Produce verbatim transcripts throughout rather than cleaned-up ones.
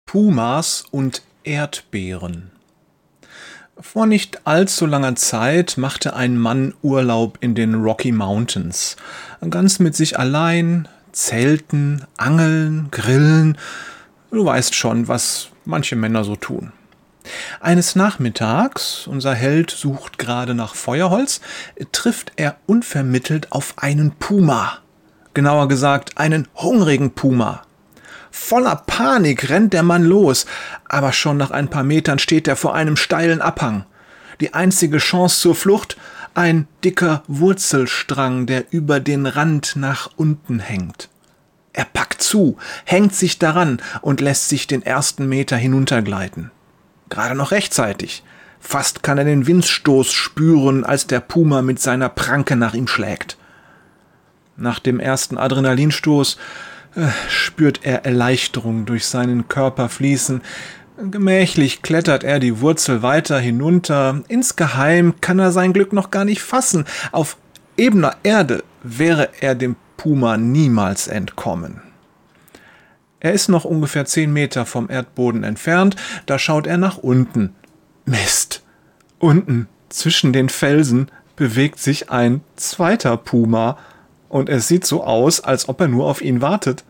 Pumas und Erdbeeren. Vor nicht allzu langer Zeit machte ein Mann Urlaub in den Rocky Mountains. Ganz mit sich allein, zelten, angeln, grillen. Du weißt schon, was manche Männer so tun. Eines Nachmittags, unser Held sucht gerade nach Feuerholz, trifft er unvermittelt auf einen Puma. Genauer gesagt, einen hungrigen Puma. Voller Panik rennt der Mann los, aber schon nach ein paar Metern steht er vor einem steilen Abhang. Die einzige Chance zur Flucht, ein dicker Wurzelstrang, der über den Rand nach unten hängt. Er packt zu, hängt sich daran und lässt sich den ersten Meter hinuntergleiten. Gerade noch rechtzeitig. Fast kann er den Windstoß spüren, als der Puma mit seiner Pranke nach ihm schlägt. Nach dem ersten Adrenalinstoß äh, spürt er Erleichterung durch seinen Körper fließen. Gemächlich klettert er die Wurzel weiter hinunter. Insgeheim kann er sein Glück noch gar nicht fassen. Auf ebener Erde wäre er dem Puma niemals entkommen. Er ist noch ungefähr zehn Meter vom Erdboden entfernt, da schaut er nach unten. Mist! Unten, zwischen den Felsen, bewegt sich ein zweiter Puma, und es sieht so aus, als ob er nur auf ihn wartet.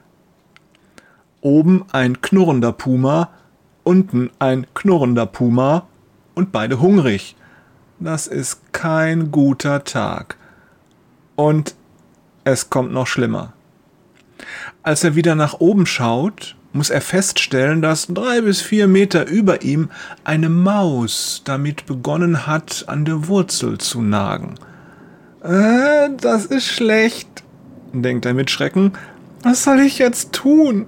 Oben ein knurrender Puma, unten ein knurrender Puma und beide hungrig. Das ist kein guter Tag. Und es kommt noch schlimmer. Als er wieder nach oben schaut, muss er feststellen, dass drei bis vier Meter über ihm eine Maus damit begonnen hat, an der Wurzel zu nagen. Äh, das ist schlecht, denkt er mit Schrecken. Was soll ich jetzt tun?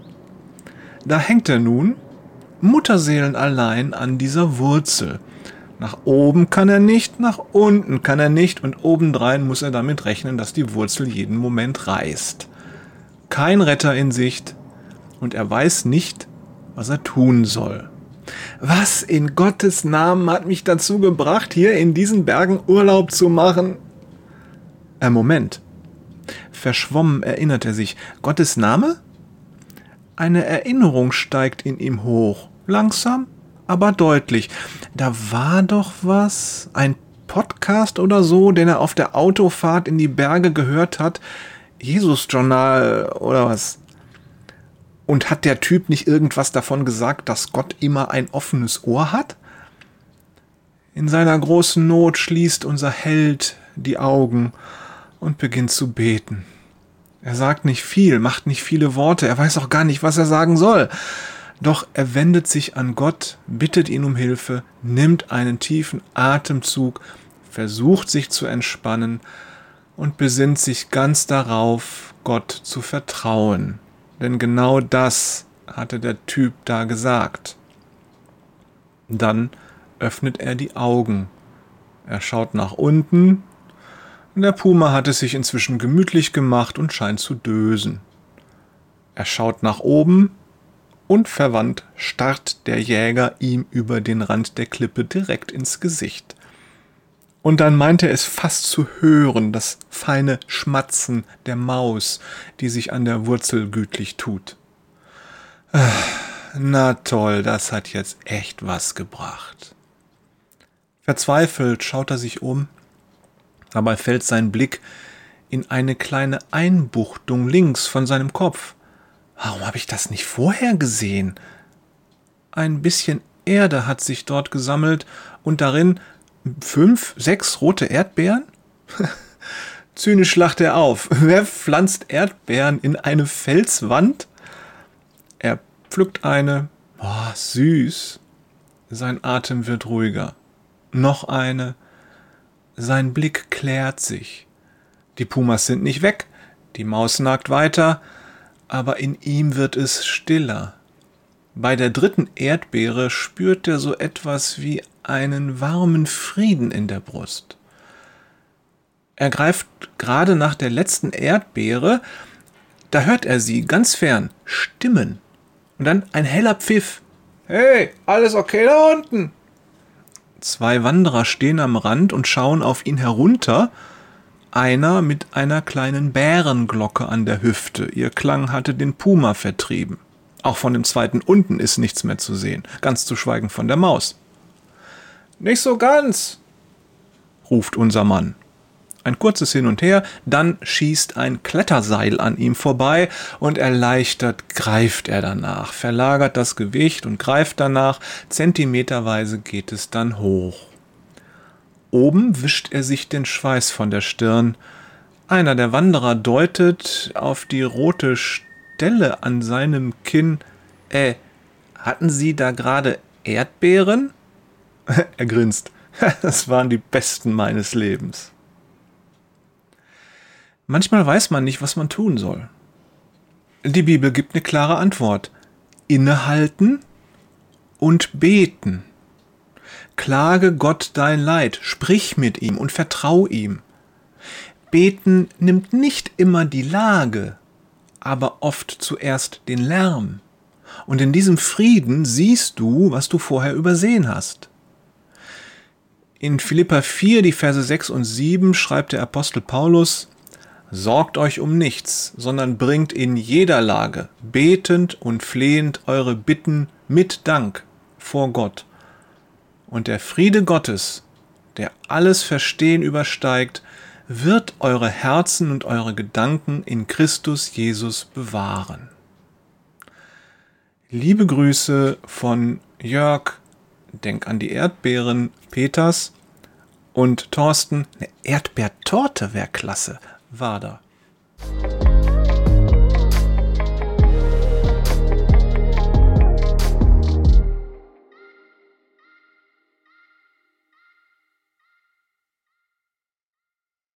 Da hängt er nun, mutterseelenallein an dieser Wurzel. Nach oben kann er nicht, nach unten kann er nicht und obendrein muss er damit rechnen, dass die Wurzel jeden Moment reißt. Kein Retter in Sicht und er weiß nicht, was er tun soll. Was in Gottes Namen hat mich dazu gebracht, hier in diesen Bergen Urlaub zu machen? Äh, Moment. Verschwommen erinnert er sich. Gottes Name? Eine Erinnerung steigt in ihm hoch. Langsam, aber deutlich. Da war doch was, ein Podcast oder so, den er auf der Autofahrt in die Berge gehört hat. Jesus-Journal oder was? Und hat der Typ nicht irgendwas davon gesagt, dass Gott immer ein offenes Ohr hat? In seiner großen Not schließt unser Held die Augen und beginnt zu beten. Er sagt nicht viel, macht nicht viele Worte, er weiß auch gar nicht, was er sagen soll. Doch er wendet sich an Gott, bittet ihn um Hilfe, nimmt einen tiefen Atemzug, versucht sich zu entspannen und besinnt sich ganz darauf, Gott zu vertrauen. Denn genau das hatte der Typ da gesagt. Dann öffnet er die Augen. Er schaut nach unten. Der Puma hat es sich inzwischen gemütlich gemacht und scheint zu dösen. Er schaut nach oben. Unverwandt starrt der Jäger ihm über den Rand der Klippe direkt ins Gesicht. Und dann meint er es fast zu hören, das feine Schmatzen der Maus, die sich an der Wurzel gütlich tut. Na toll, das hat jetzt echt was gebracht. Verzweifelt schaut er sich um. Dabei fällt sein Blick in eine kleine Einbuchtung links von seinem Kopf. Warum habe ich das nicht vorher gesehen? Ein bisschen Erde hat sich dort gesammelt und darin fünf, sechs rote Erdbeeren? Zynisch lacht er auf. Wer pflanzt Erdbeeren in eine Felswand? Er pflückt eine. Oh, süß. Sein Atem wird ruhiger. Noch eine. Sein Blick klärt sich. Die Pumas sind nicht weg. Die Maus nagt weiter. Aber in ihm wird es stiller. Bei der dritten Erdbeere spürt er so etwas wie einen warmen Frieden in der Brust. Er greift gerade nach der letzten Erdbeere, da hört er sie ganz fern, Stimmen. Und dann ein heller Pfiff. Hey, alles okay da unten? Zwei Wanderer stehen am Rand und schauen auf ihn herunter. Einer mit einer kleinen Bärenglocke an der Hüfte. Ihr Klang hatte den Puma vertrieben. Auch von dem zweiten unten ist nichts mehr zu sehen, ganz zu schweigen von der Maus. »Nicht so ganz«, ruft unser Mann. Ein kurzes Hin und Her, dann schießt ein Kletterseil an ihm vorbei und erleichtert greift er danach, verlagert das Gewicht und greift danach, zentimeterweise geht es dann hoch. Oben wischt er sich den Schweiß von der Stirn. Einer der Wanderer deutet auf die rote Stelle an seinem Kinn. Äh, hatten Sie da gerade Erdbeeren? Er grinst. Das waren die besten meines Lebens. Manchmal weiß man nicht, was man tun soll. Die Bibel gibt eine klare Antwort. Innehalten und beten. Klage Gott dein Leid, sprich mit ihm und vertrau ihm. Beten nimmt nicht immer die Lage, aber oft zuerst den Lärm. Und in diesem Frieden siehst du, was du vorher übersehen hast. In Philipper vier, die Verse sechs und sieben, schreibt der Apostel Paulus: Sorgt euch um nichts, sondern bringt in jeder Lage betend und flehend eure Bitten mit Dank vor Gott. Und der Friede Gottes, der alles Verstehen übersteigt, wird eure Herzen und eure Gedanken in Christus Jesus bewahren. Liebe Grüße von Jörg, denk an die Erdbeeren, Peters und Thorsten. Eine Erdbeertorte wäre klasse. Wader.